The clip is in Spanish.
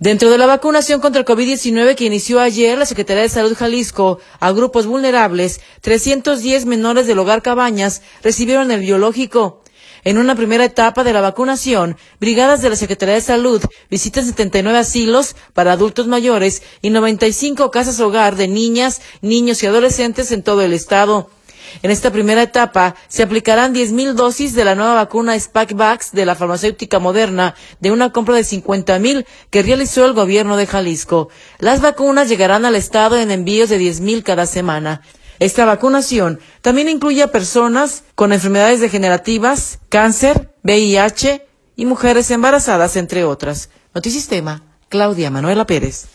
Dentro de la vacunación contra el COVID-19 que inició ayer, la Secretaría de Salud Jalisco a grupos vulnerables, 310 menores del Hogar Cabañas recibieron el biológico. En una primera etapa de la vacunación, brigadas de la Secretaría de Salud visitan 79 asilos para adultos mayores y 95 casas hogar de niñas, niños y adolescentes en todo el estado. En esta primera etapa se aplicarán 10,000 dosis de la nueva vacuna Spikevax de la farmacéutica Moderna de una compra de 50,000 que realizó el gobierno de Jalisco. Las vacunas llegarán al estado en envíos de 10,000 cada semana. Esta vacunación también incluye a personas con enfermedades degenerativas, cáncer, VIH y mujeres embarazadas, entre otras. Notisistema, Claudia Manuela Pérez.